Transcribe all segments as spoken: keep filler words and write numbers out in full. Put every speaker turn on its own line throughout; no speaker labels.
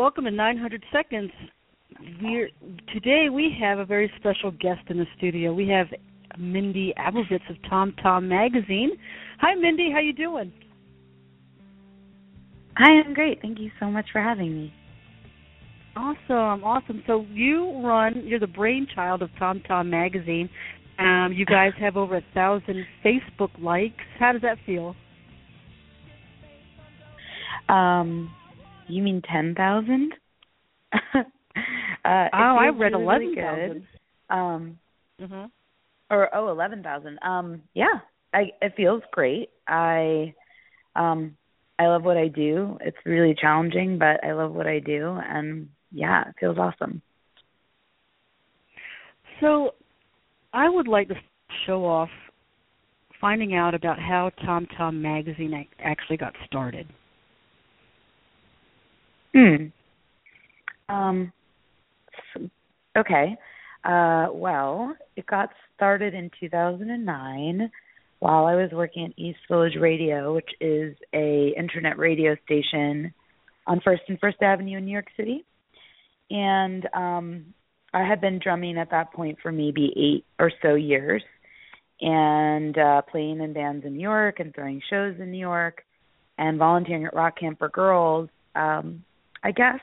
welcome to nine hundred Seconds. We're, today we have a very special guest in the studio. We have Mindy Abovitz of Tom Tom Magazine. Hi, Mindy. How you doing?
Hi, I'm great. Thank you so much for having me.
Awesome, awesome. So you run, you're the brainchild of Tom Tom Magazine. Um, you guys have over a thousand Facebook likes. How does that feel?
Um, you mean ten thousand? uh,
oh, I read
really,
eleven thousand.
Um,
mm-hmm.
Or, oh, eleven thousand. Um, yeah, I, it feels great. I, um, I love what I do. It's really challenging, but I love what I do, and yeah, it feels awesome.
So I would like to show off finding out about how Tom Tom Magazine actually got started.
Hmm. Um, okay. Uh, well, it got started in two thousand nine while I was working at East Village Radio, which is a internet radio station on First and First Avenue in New York City. And um, I had been drumming at that point for maybe eight or so years and uh, playing in bands in New York and throwing shows in New York and volunteering at Rock Camp for Girls. Um, I guess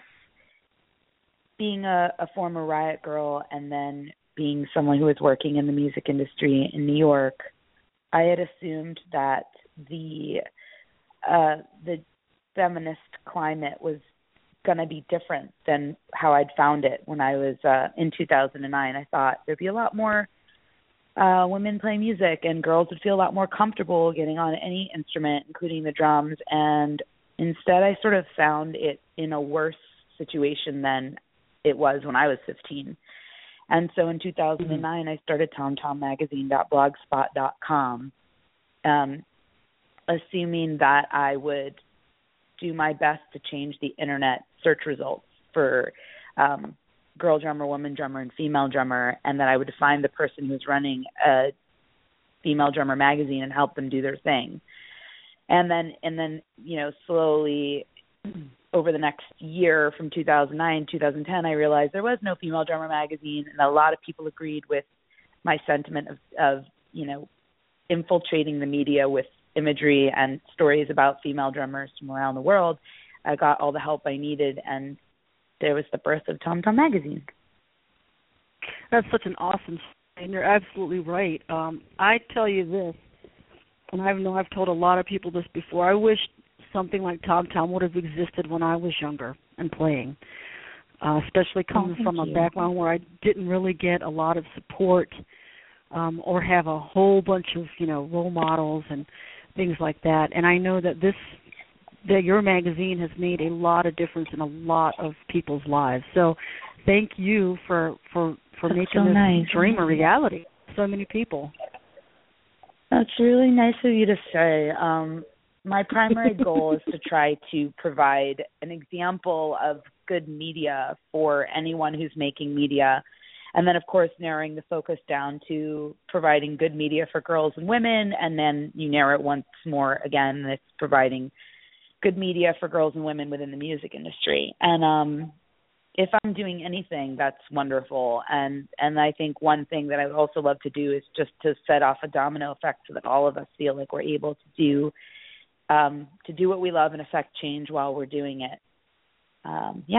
being a, a former Riot Girl and then being someone who was working in the music industry in New York, I had assumed that the uh, the feminist climate was going to be different than how I'd found it when I was uh, in two thousand nine. I thought there'd be a lot more uh, women playing music and girls would feel a lot more comfortable getting on any instrument, including the drums. And instead, I sort of found it in a worse situation than it was when I was fifteen. And so in two thousand nine, mm-hmm. I started tom tom magazine dot blogspot dot com, um, assuming that I would do my best to change the internet search results for um, girl drummer, woman drummer, and female drummer, and that I would find the person who's running a female drummer magazine and help them do their thing. And then, and then, you know, slowly over the next year from two thousand nine, two thousand ten, I realized there was no female drummer magazine, and a lot of people agreed with my sentiment of, of you know, infiltrating the media with imagery and stories about female drummers from around the world. I got all the help I needed, and there was the birth of Tom Tom Magazine.
That's such an awesome story, and you're absolutely right. Um, I tell you this, and I know I've told a lot of people this before, I wish something like Tom Tom would have existed when I was younger and playing, uh, especially coming
oh,
from a
you.
background where I didn't really get a lot of support um, or have a whole bunch of, you know, role models and things like that. And I know that this, that your magazine has made a lot of difference in a lot of people's lives. So thank you for, for, for
That's
making
so
this
nice.
dream a reality. So many people.
That's really nice of you to say. Um, my primary goal is to try to provide an example of good media for anyone who's making media. And then, of course, narrowing the focus down to providing good media for girls and women. And then you narrow it once more again, it's providing good media for girls and women within the music industry. And um, if I'm doing anything, that's wonderful. And, and I think one thing that I would also love to do is just to set off a domino effect so that all of us feel like we're able to do um, to do what we love and affect change while we're doing it. Um, yeah.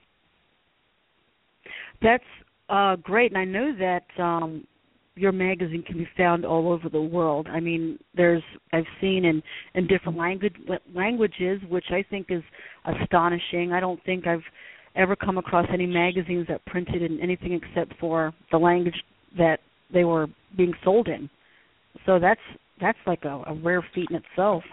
That's uh, great. And I know that um, your magazine can be found all over the world. I mean, there's I've seen in, in different language, languages, which I think is astonishing. I don't think I've ever come across any magazines that printed in anything except for the language that they were being sold in. So that's that's like a, a rare feat in itself.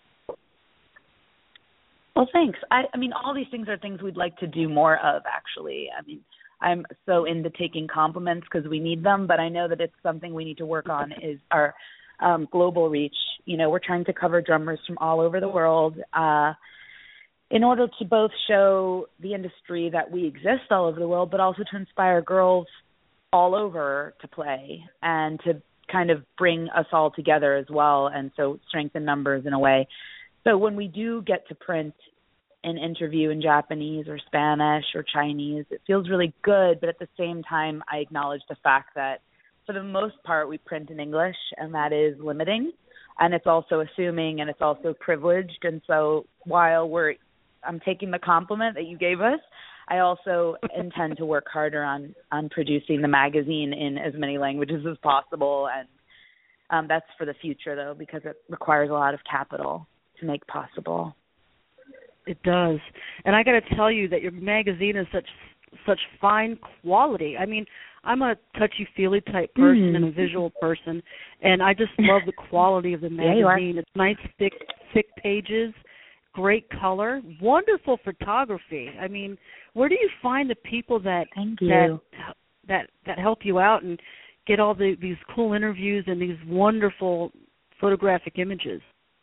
Well, thanks. I, I mean, all these things are things we'd like to do more of, actually. I mean, I'm so into taking compliments because we need them, but I know that it's something we need to work on is our um, global reach. You know, we're trying to cover drummers from all over the world uh, in order to both show the industry that we exist all over the world, but also to inspire girls all over to play and to kind of bring us all together as well, and so strengthen numbers in a way. So when we do get to print an interview in Japanese or Spanish or Chinese. It feels really good, but at the same time, I acknowledge the fact that for the most part, we print in English, and that is limiting, and it's also assuming, and it's also privileged. And so while we're, I'm taking the compliment that you gave us, I also intend to work harder on, on producing the magazine in as many languages as possible, and um, that's for the future, though, because it requires a lot of capital to make possible.
It does. And I got to tell you that your magazine is such such fine quality. I mean, I'm a touchy-feely type person mm. and a visual person, and I just love the quality of the magazine. Yeah, it's nice, thick, thick pages, great color, wonderful photography. I mean, where do you find the people that
Thank you.
that that that help you out and get all the, these cool interviews and these wonderful photographic images?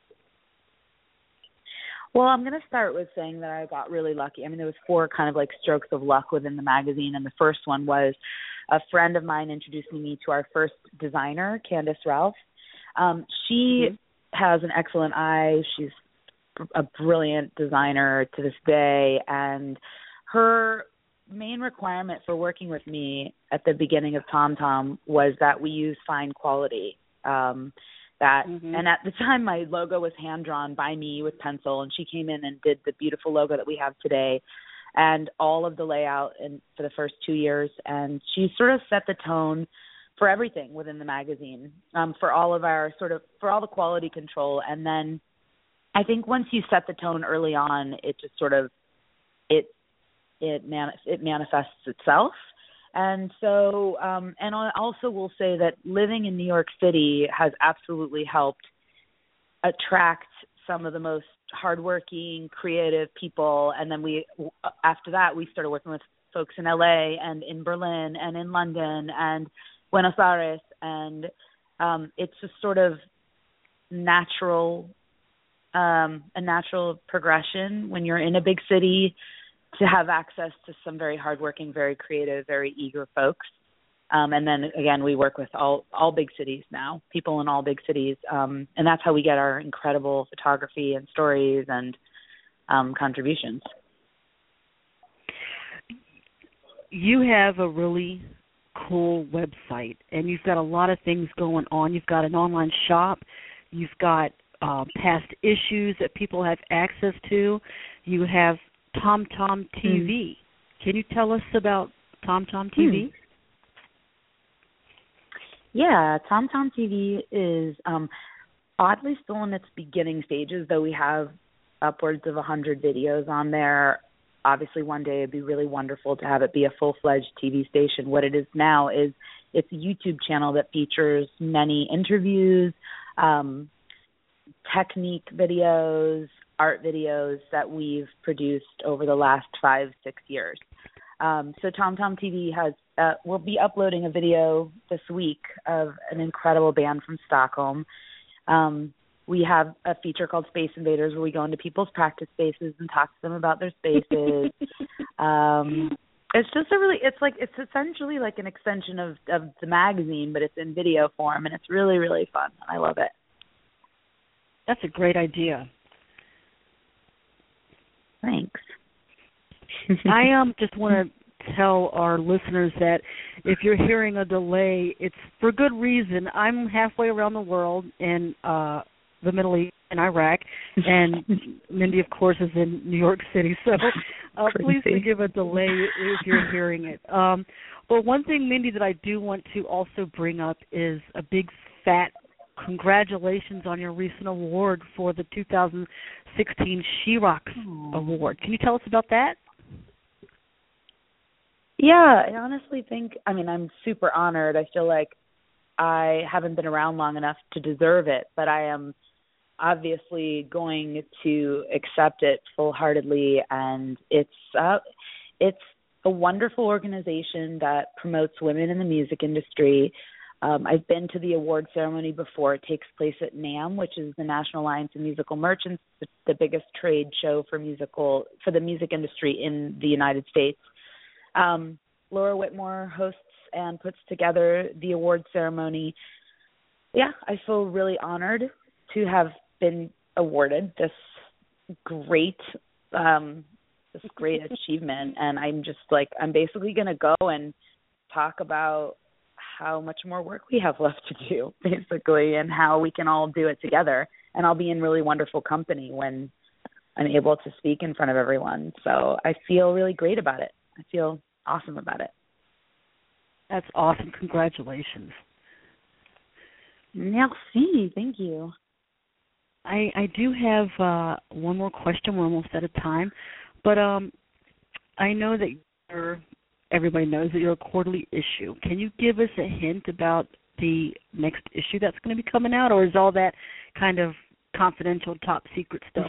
Well, I'm going to start with saying that I got really lucky. I mean, there was four kind of like strokes of luck within the magazine, and the first one was a friend of mine introducing me to our first designer, Candace Ralph. Um, she mm-hmm. has an excellent eye. She's a brilliant designer to this day, and her main requirement for working with me at the beginning of TomTom was that we use fine quality. Um That mm-hmm. And at the time, my logo was hand-drawn by me with pencil, and she came in and did the beautiful logo that we have today and all of the layout in, for the first two years. And she sort of set the tone for everything within the magazine, um, for all of our sort of, for all the quality control. And then I think once you set the tone early on, it just sort of, it, it, man, it manifests itself. And so, um, and I also will say that living in New York City has absolutely helped attract some of the most hardworking, creative people. And then we, after that, we started working with folks in L A and in Berlin and in London and Buenos Aires. And um, it's just sort of natural, um, a natural progression when you're in a big city to have access to some very hardworking, very creative, very eager folks. Um, and then, again, we work with all, all big cities now, people in all big cities. Um, and that's how we get our incredible photography and stories and um, contributions.
You have a really cool website, and you've got a lot of things going on. You've got an online shop. You've got uh, past issues that people have access to. You have TomTom T V. Mm. Can you tell us about TomTom T V?
Mm. Yeah, TomTom T V is um, oddly still in its beginning stages, though we have upwards of one hundred videos on there. Obviously, one day it'd be really wonderful to have it be a full-fledged T V station. What it is now is it's a YouTube channel that features many interviews, um, technique videos, art videos that we've produced over the last five, six years. Um, so TomTom T V has, uh, we'll be uploading a video this week of an incredible band from Stockholm. Um, we have a feature called Space Invaders where we go into people's practice spaces and talk to them about their spaces. um, it's just a really, it's like, it's essentially like an extension of, of the magazine, but it's in video form, and it's really, really fun. I love it.
That's a great idea.
Thanks.
I um just want to tell our listeners that if you're hearing a delay, it's for good reason. I'm halfway around the world in uh, the Middle East and Iraq, and Mindy, of course, is in New York City. So uh, please forgive a delay if you're hearing it. Um, but one thing, Mindy, that I do want to also bring up is a big fat congratulations on your recent award for the two thousand sixteen She Rocks Award. Can you tell us about that?
Yeah, I honestly think, I mean, I'm super honored. I feel like I haven't been around long enough to deserve it, but I am obviously going to accept it full-heartedly, and it's uh, it's a wonderful organization that promotes women in the music industry. Um, I've been to the award ceremony before. It takes place at NAMM, which is the National Alliance of Musical Merchants, the, the biggest trade show for musical for the music industry in the United States. Um, Laura Whitmore hosts and puts together the award ceremony. Yeah, I feel really honored to have been awarded this great um, this great achievement, and I'm just like, I'm basically going to go and talk about how much more work we have left to do, basically, and how we can all do it together. And I'll be in really wonderful company when I'm able to speak in front of everyone. So I feel really great about it. I feel awesome about it.
That's awesome. Congratulations.
Merci. Thank you.
I, I do have uh, one more question. We're almost out of time. But um, I know that you're, everybody knows that you're a quarterly issue. Can you give us a hint about the next issue that's going to be coming out, or is all that kind of confidential, top secret stuff?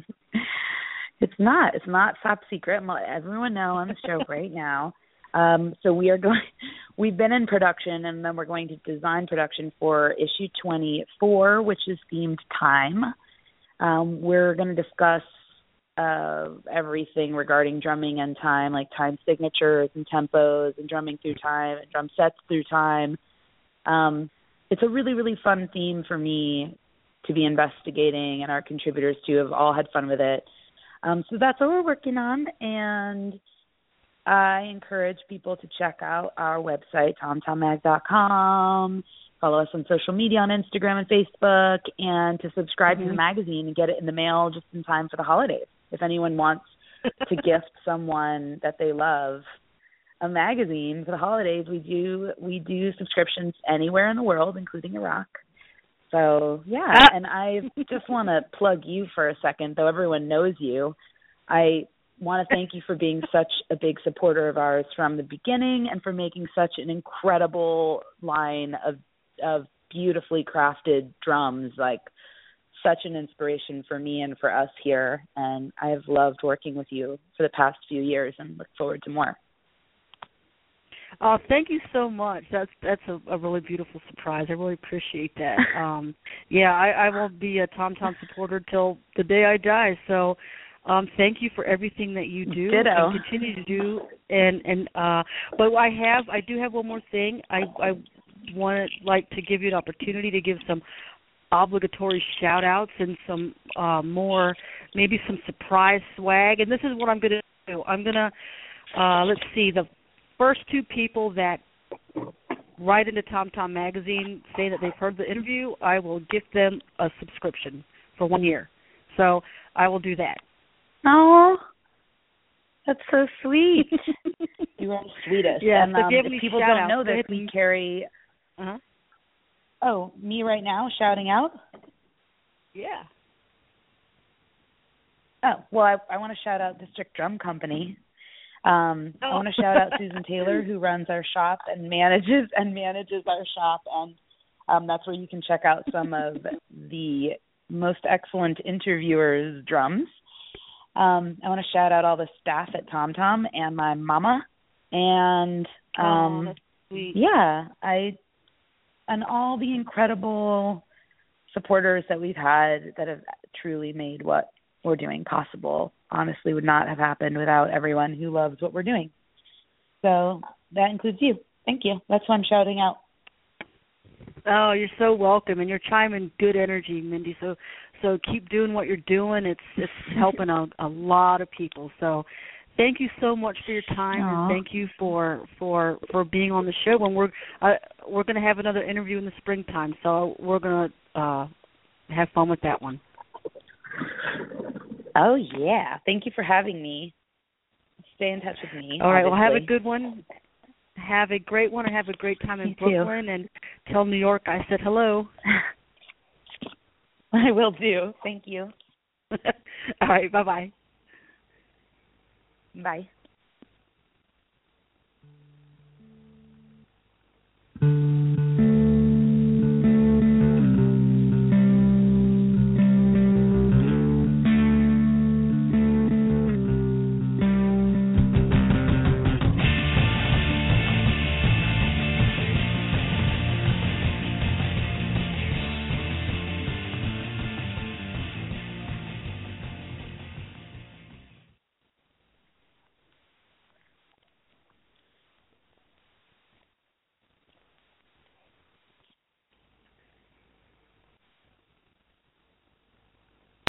It's not. It's not top secret. I'm letting everyone know on the show right now. Um, so we are going. We've been in production, and then we're going to design production for issue twenty-four, which is themed time. Um, we're going to discuss uh, everything regarding drumming and time, like time signatures and tempos, and drumming through time, and drum sets through time. Um, it's a really, really fun theme for me to be investigating, and our contributors too have all had fun with it. Um, so that's what we're working on, and I encourage people to check out our website, tom tom mag dot com, follow us on social media on Instagram and Facebook, and to subscribe mm-hmm. to the magazine and get it in the mail just in time for the holidays. If anyone wants to gift someone that they love a magazine for the holidays, we do we do subscriptions anywhere in the world, including Iraq. So, yeah, ah. and I just want to plug you for a second, though everyone knows you. I want to thank you for being such a big supporter of ours from the beginning, and for making such an incredible line of of beautifully crafted drums, like such an inspiration for me and for us here. And I have loved working with you for the past few years and look forward to more.
Oh, thank you so much. That's that's a, a really beautiful surprise. I really appreciate that. Um, yeah, I, I will be a Tom Tom supporter till the day I die. So um, thank you for everything that you do
Ditto.
and continue to do. And and uh, but I have I do have one more thing. I I want like to give you an opportunity to give some obligatory shout outs and some uh, more maybe some surprise swag. And this is what I'm going to do. I'm going to uh, let's see the. First two people that write into Tom Tom Magazine say that they've heard the interview, I will gift them a subscription for one year. So I will do that.
Oh, that's so sweet. You are the sweetest.
Yeah,
and
so
um,
give
if
me
people
shout
don't
out.
know this, we carry...
Uh-huh.
Oh, me right now shouting out?
Yeah.
Oh, well, I, I want to shout out District Drum Company. Um, oh. I want to shout out Susan Taylor, who runs our shop and manages and manages our shop, and um, that's where you can check out some of the most excellent interviewers' drums. Um, I want to shout out all the staff at Tom Tom and my mama, and um,
oh, that's sweet.
yeah, I and all the incredible supporters that we've had that have truly made what we're doing possible. Honestly, would not have happened without everyone who loves what we're doing. So that includes you. Thank you. That's why I'm shouting out.
Oh, you're so welcome, and you're chiming good energy, Mindy. So, so keep doing what you're doing. It's it's helping a, a lot of people. So, thank you so much for your time,
Aww.
and thank you for for, for being on the show. And we're uh, we're going to have another interview in the springtime, so we're going to uh, have fun with that one.
Oh, yeah. Thank you for having me. Stay in touch with me.
All right.
Obviously.
Well, have a good one. Have a great one, and have a great time in
you
Brooklyn.
Too.
And tell New York I said hello.
I will do. Thank you.
All right. Bye-bye.
Bye.